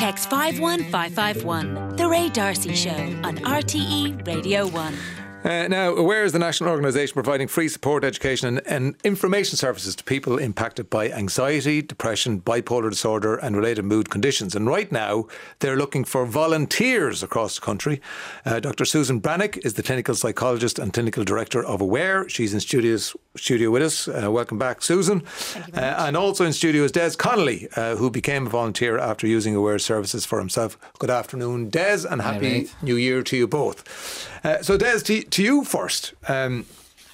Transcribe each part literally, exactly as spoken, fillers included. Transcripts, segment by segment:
Text five one five five one. The Ray D'Arcy Show on R T E Radio one. Uh, now, AWARE is the national organisation providing free support, education and, and information services to people impacted by anxiety, depression, bipolar disorder and related mood conditions. And right now, they're looking for volunteers across the country. Uh, Doctor Susan Brannock is the clinical psychologist and clinical director of AWARE. She's in studios, studio with us. Uh, welcome back, Susan. Thank you very much. Uh, and also in studio is Des Connolly, uh, who became a volunteer after using AWARE services for himself. Good afternoon, Des, and happy New Year to you both. Uh, so, Des, to, to you first. Um,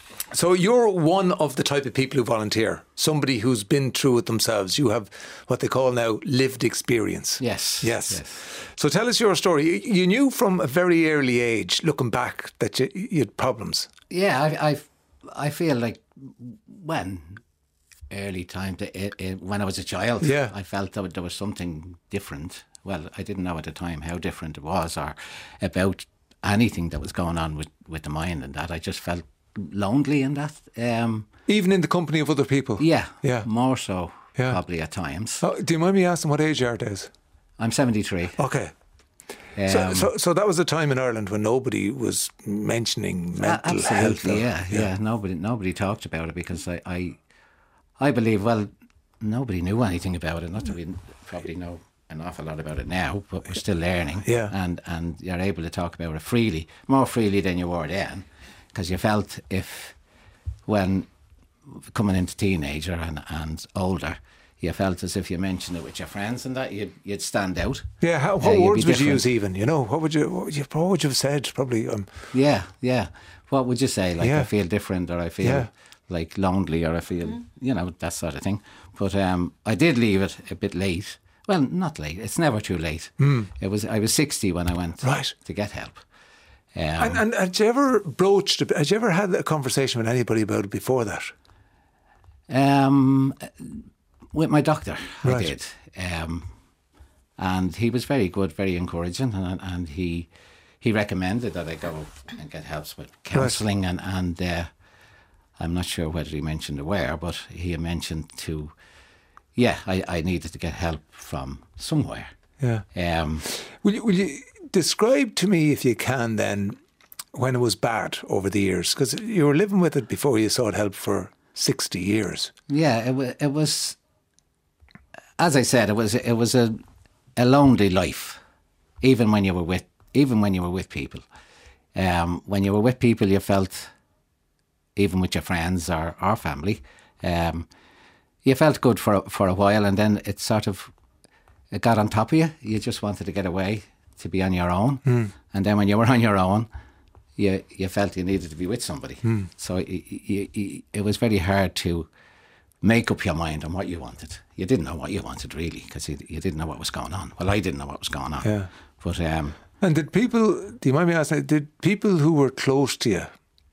so you're one of the type of people who volunteer, somebody who's been through it themselves. You have what they call now lived experience. Yes. Yes. yes. So tell us your story. You knew from a very early age, looking back, that you, you had problems. Yeah, I, I, I feel like when early time, to, it, it, when I was a child, yeah. I felt that there was something different. Well, I didn't know at the time how different it was or about anything that was going on with, with the mind and that. I just felt lonely in that. Um, Even in the company of other people? Yeah, yeah. more so yeah. probably at times. Oh, do you mind me asking what age you are, Des? I'm seventy-three. Okay. Um, so, so so that was a time in Ireland when nobody was mentioning mental absolutely, health. Or, yeah, yeah, yeah. Nobody nobody talked about it because I, I, I believe, well, nobody knew anything about it. Not that we probably know an awful lot about it now, but we're still learning. Yeah. And and you're able to talk about it freely, more freely than you were then, because you felt if, when coming into teenager and, and older, you felt as if you mentioned it with your friends and that, you'd, you'd stand out. Yeah, how, what uh, words would you use even, you know? What would you what would you, what would you have said, probably? Um, yeah, yeah. What would you say? Like, yeah. I feel different, or I feel yeah. like lonely, or I feel, mm. you know, that sort of thing. But um, I did leave it a bit late. Well, not late. It's never too late. Mm. It was. I was sixty when I went right. to get help. Um, and, and had you ever broached? Had you ever had a conversation with anybody about it before that? Um, with my doctor, right. I did, um, and he was very good, very encouraging, and, and he he recommended that I go and get help with counselling, right. and and uh, I'm not sure whether he mentioned where, but he mentioned to. Yeah, I, I needed to get help from somewhere. Yeah. Um, will you will you describe to me, if you can, then when it was bad over the years, because you were living with it before you sought help for sixty years. Yeah, it was. It was, as I said, it was it was a a lonely life, even when you were with even when you were with people. Um, when you were with people, you felt, even with your friends or our family. Um, You felt good for for a while, and then it sort of it got on top of you. You just wanted to get away, to be on your own. Mm. And then when you were on your own, you you felt you needed to be with somebody. Mm. So it, it, it, it was very hard to make up your mind on what you wanted. You didn't know what you wanted, really, because you, you didn't know what was going on. Well, I didn't know what was going on. Yeah. But um, and did people? Do you mind me asking? Did people who were close to you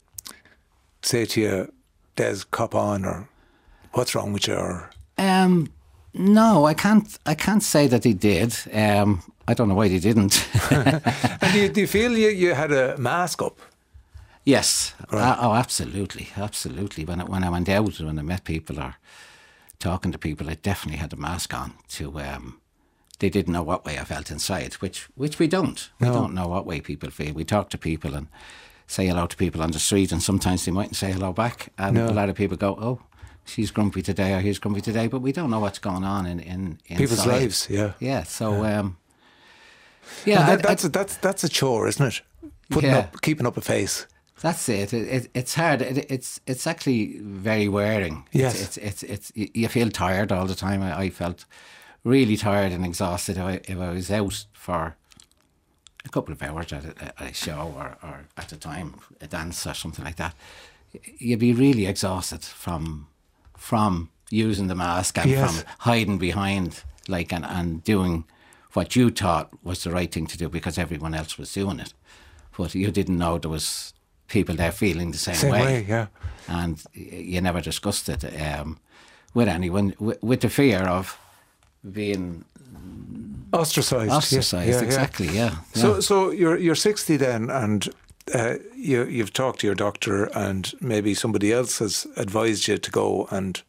say to you, "Des, cop on," or "What's wrong with you?" Or? Um, no, I can't. I can't say that he did. Um, I don't know why they didn't. And do you, do you feel you, you had a mask up? Yes. Right. Uh, oh, absolutely, absolutely. When I, when I went out, when I met people or talking to people, I definitely had a mask on. To um, they didn't know what way I felt inside, which which we don't. We No. don't know what way people feel. We talk to people and say hello to people on the street, and sometimes they mightn't say hello back, and No. a lot of people go, "Oh, she's grumpy today," or "He's grumpy today," but we don't know what's going on in, in people's inside. lives. Yeah, yeah. So, yeah, um, yeah that, I, that's I, a, that's that's a chore, isn't it? Putting yeah. up, keeping up a face. That's it. it, it it's hard. It, it's it's actually very wearing. Yes, it's it's it's, it's you feel tired all the time. I, I felt really tired and exhausted if I, if I was out for a couple of hours at a, at a show or, or at a time a dance or something like that. You'd be really exhausted from from using the mask and yes. from hiding behind, like, and, and doing what you thought was the right thing to do because everyone else was doing it, but you didn't know there was people there feeling the same, Same way. way, yeah. And you never discussed it um, with anyone, with, with the fear of being ostracised. Ostracised, yeah, yeah, exactly. Yeah. yeah. So, so you're you're sixty then, and uh, you you've talked to your doctor, and maybe somebody else has advised you to go and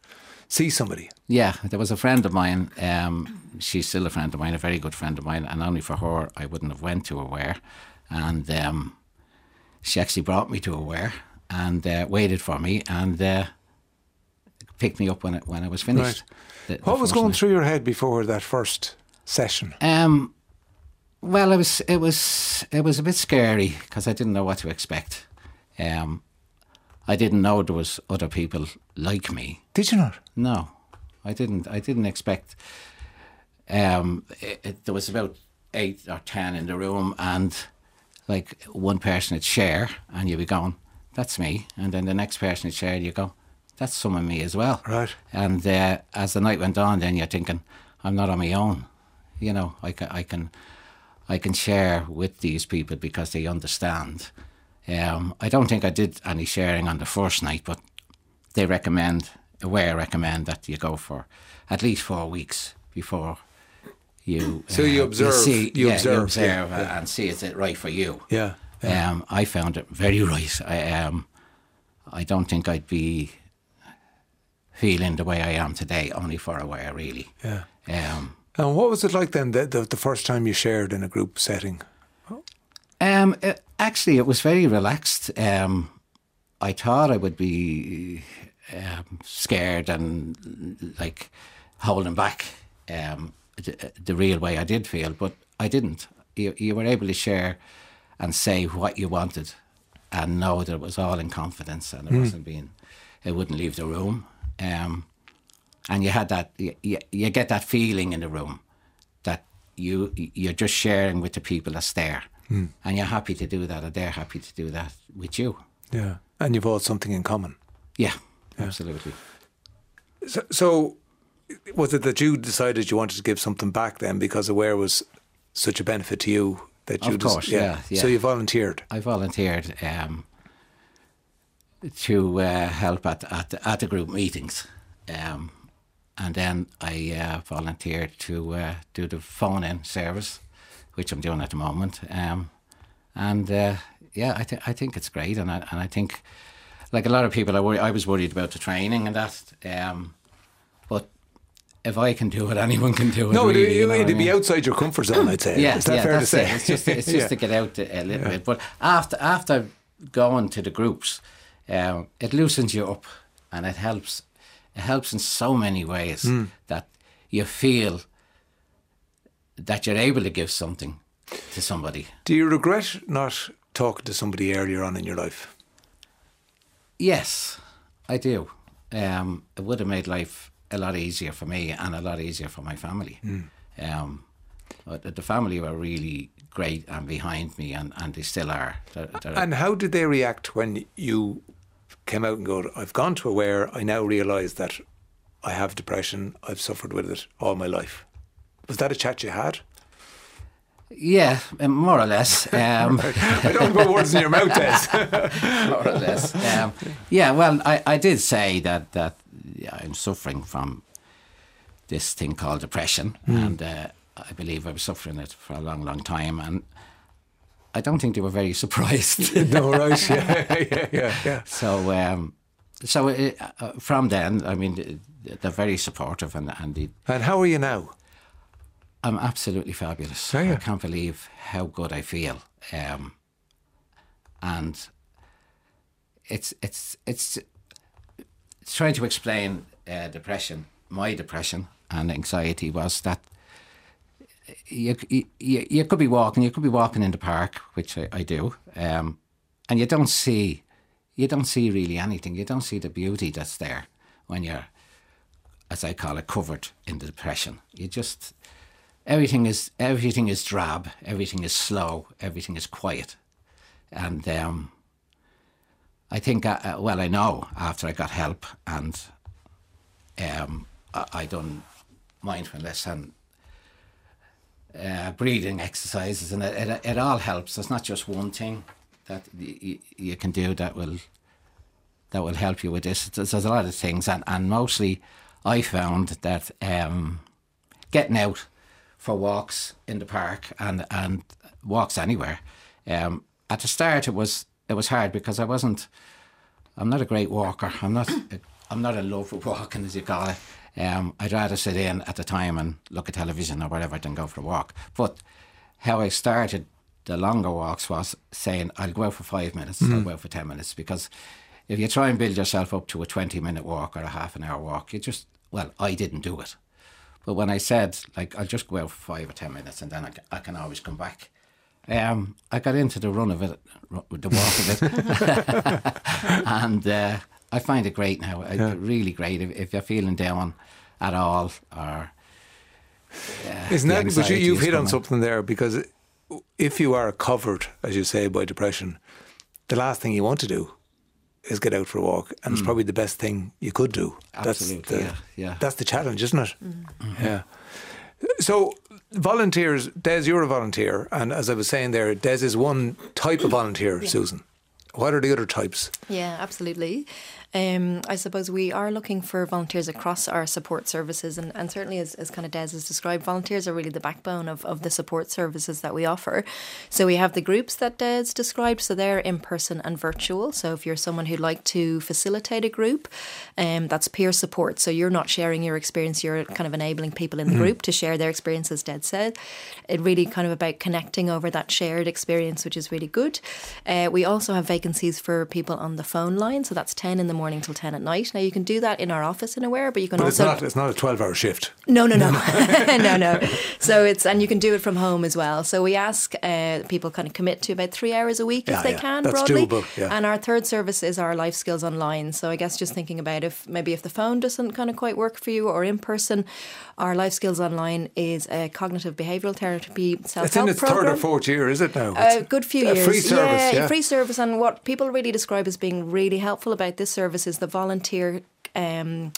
see somebody. Yeah, there was a friend of mine. Um, she's still a friend of mine, a very good friend of mine, and only for her I wouldn't have went to Aware. And um, she actually brought me to Aware and uh, waited for me and uh, picked me up when it, when I was finished. Right. The, the what was going night. through your head before that first session? Um, well, it was it was it was a bit scary because I didn't know what to expect. Um, I didn't know there was other people like me. Did you not? No, I didn't. I didn't expect. Um, it, it, there was about eight or ten in the room, and like one person would share, and you'd be going, "That's me," and then the next person would share, and you go, "That's some of me as well." Right. And uh, as the night went on, then you're thinking, "I'm not on my own." You know, I can, I can, I can share with these people because they understand. Um, I don't think I did any sharing on the first night, but they recommend, Aware recommend that you go for at least four weeks before you. So you uh, observe, see, you yeah, observe, you observe yeah, yeah. and see is it right for you. Yeah. yeah. Um, I found it very right. I um, I don't think I'd be feeling the way I am today only for Aware, really. Yeah. Um, And what was it like then, the, the, the first time you shared in a group setting? Um, it, actually, it was very relaxed. Um, I thought I would be um, scared and like holding back um, the, the real way I did feel, but I didn't. You, you were able to share and say what you wanted and know that it was all in confidence and it mm. wasn't being, it wouldn't leave the room. Um, and you had that, you, you, you get that feeling in the room that you, you're just sharing with the people that's there. Mm. And you're happy to do that, or they're happy to do that with you. Yeah, and you've all something in common. Yeah, yeah. Absolutely. So, so, was it that you decided you wanted to give something back then because Aware was such a benefit to you that you of course, just, yeah, yeah, yeah. So you volunteered. I volunteered um, to uh, help at, at at the group meetings, um, and then I uh, volunteered to uh, do the phone-in service, which I'm doing at the moment. Um, and uh, yeah, I, th- I think it's great. And I, and I think, like a lot of people, I, worry, I was worried about the training and that. Um, but if I can do it, anyone can do it. No, really, it'd, you know it'd I mean? be outside your comfort zone, I'd say. Yeah, Is that yeah, fair that's to say? It. It's just, it's just yeah. to get out a little yeah. bit. But after, after going to the groups, um, it loosens you up and it helps. It helps in so many ways mm. that you feel that you're able to give something to somebody. Do you regret not talking to somebody earlier on in your life? Yes, I do. Um, it would have made life a lot easier for me and a lot easier for my family. Mm. Um, but the family were really great and behind me, and, and they still are. They're, they're and how did they react when you came out and go, I've gone to Aware, I now realise that I have depression, I've suffered with it all my life? Was that a chat you had? Yeah, more or less. Um, I don't put words in your mouth, Des. More or less. Um, yeah, well, I, I did say that, that yeah, I'm suffering from this thing called depression, mm. and uh, I believe I was suffering it for a long, long time, and I don't think they were very surprised. No, right? Yeah, yeah, yeah. yeah. So, um, so it, uh, from then, I mean, they're very supportive, and and they, and how are you now? I'm absolutely fabulous. Oh, yeah. I can't believe how good I feel, um, and it's it's it's it's trying to explain uh, depression. My depression and anxiety was that you, you you could be walking, you could be walking in the park, which I, I do, um, and you don't see you don't see really anything. You don't see the beauty that's there when you're, as I call it, covered in the depression. You just Everything is everything is drab. Everything is slow. Everything is quiet, and um, I think I, well, I know after I got help and um, I, I done mindfulness and uh, breathing exercises, and it, it it all helps. There's not just one thing that y- you can do that will that will help you with this. There's, there's a lot of things, and, and mostly I found that um, getting out for walks in the park and and walks anywhere. Um, at the start, it was it was hard because I wasn't. I'm not a great walker. I'm not a I'm not in love with walking, as you call it. Um, I'd rather sit in at the time and look at television or whatever than go for a walk. But how I started the longer walks was saying, I'll go out for five minutes, mm. I'll go out for ten minutes. Because if you try and build yourself up to a twenty minute walk or a half an hour walk, you just, well, I didn't do it. But when I said, like, I'll just go out for five or ten minutes and then I, I can always come back. Um, I got into the run of it, the walk of it. and uh, I find it great now. Yeah. Really great. If, if you're feeling down at all or... Uh, Isn't that, but you, you've hit on something there, because if you are covered, as you say, by depression, the last thing you want to do is get out for a walk, and mm. it's probably the best thing you could do. Absolutely, that's the, yeah, yeah. That's the challenge, isn't it? Mm-hmm. Yeah. So, volunteers, Des, you're a volunteer, and as I was saying there, Des is one type of volunteer, yeah. Susan. What are the other types? Yeah, absolutely. Um, I suppose we are looking for volunteers across our support services, and, and certainly as, as kind of Des has described, volunteers are really the backbone of, of the support services that we offer. So we have the groups that Des described, so they're in-person and virtual. So if you're someone who'd like to facilitate a group, um, that's peer support. So you're not sharing your experience, you're kind of enabling people in the mm-hmm. group to share their experience, as Des said. It really kind of about connecting over that shared experience, which is really good. Uh, we also have vacancies for people on the phone line, so that's ten in the morning till ten at night. Now you can do that in our office in Aware, but you can but also... But it's not, it's not a twelve hour shift. No, no, no. no, no. So it's, and you can do it from home as well. So we ask uh, people kind of commit to about three hours a week yeah, if they yeah. can, That's broadly. doable, yeah. And our third service is our Life Skills Online. So I guess just thinking about if maybe if the phone doesn't kind of quite work for you or in person, our Life Skills Online is a cognitive behavioural therapy self-help It's in its program. third or fourth year, is it now? A uh, good few a years. Free service, yeah, yeah. free service. And what people really describe as being really helpful about this service is the volunteer um,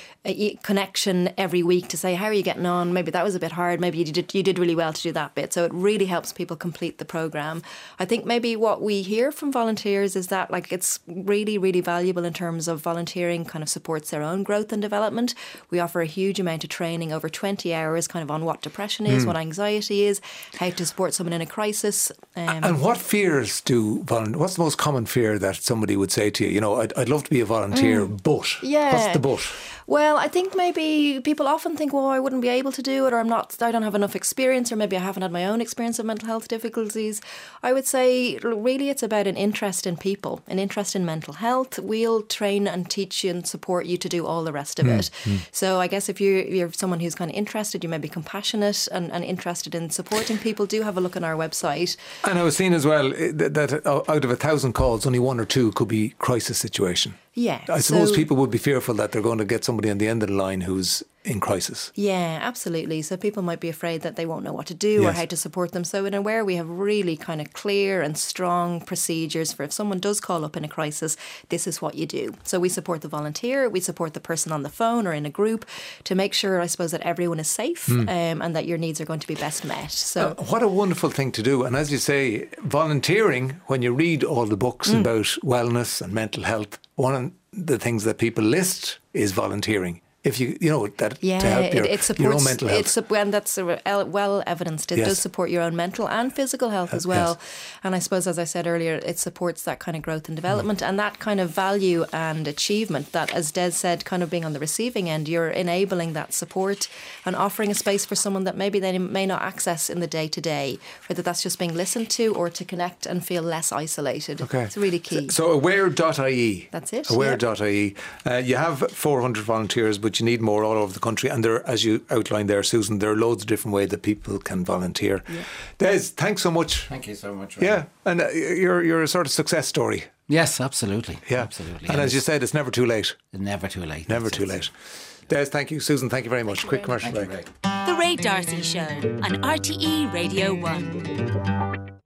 a connection every week to say, how are you getting on? Maybe that was a bit hard. Maybe you did you did really well to do that bit. So it really helps people complete the programme. I think maybe what we hear from volunteers is that like it's really, really valuable in terms of volunteering kind of supports their own growth and development. We offer a huge amount of training, over twenty hours kind of on what depression is, mm. what anxiety is, how to support someone in a crisis. Um, and what fears do volunteers, what's the most common fear that somebody would say to you? You know, I'd, I'd love to be a volunteer, mm. but yeah. what's the but? Well, I think maybe people often think, well, I wouldn't be able to do it, or I'm not, I don't have enough experience, or maybe I haven't had my own experience of mental health difficulties. I would say really it's about an interest in people, an interest in mental health. We'll train and teach you and support you to do all the rest of mm. it. Mm. So I guess if you're, you're someone who's kind of interested, you may be compassionate and, and interested in supporting people, do have a look on our website. And I was seeing as well that, that out of a thousand calls, only one or two could be crisis situation. Yeah. I suppose so, people would be fearful that they're going to get somebody on the end of the line who's in crisis. Yeah, absolutely. So people might be afraid that they won't know what to do yes. or how to support them. So in Aware, we have really kind of clear and strong procedures for if someone does call up in a crisis, this is what you do. So we support the volunteer, we support the person on the phone or in a group to make sure, I suppose, that everyone is safe mm. um, and that your needs are going to be best met. So uh, what a wonderful thing to do. And as you say, volunteering, when you read all the books mm. about wellness and mental health, one of the things that people list is volunteering. If you, you know, that yeah, to help your, it, it supports, your own mental health. It's, and that's well evidenced. It yes. does support your own mental and physical health as well. Yes. And I suppose, as I said earlier, it supports that kind of growth and development mm. and that kind of value and achievement that, as Des said, kind of being on the receiving end, you're enabling that support and offering a space for someone that maybe they may not access in the day-to-day, whether that's just being listened to or to connect and feel less isolated. Okay. It's really key. So, so aware dot I E. That's it. aware dot I E. Uh, you have four hundred volunteers, but you need more all over the country, and there, as you outlined there, Susan, there are loads of different ways that people can volunteer. Yeah. Des, thanks so much. Thank you so much. Ryan. Yeah, and uh, you're you're a sort of success story. Yes, absolutely. Yeah, absolutely. And, and as you said, it's never too late. Never too late. Never too late. Des, thank you. Susan, thank you very much. Thank Quick you commercial very break. The Ray D'Arcy Show on R T E Radio one.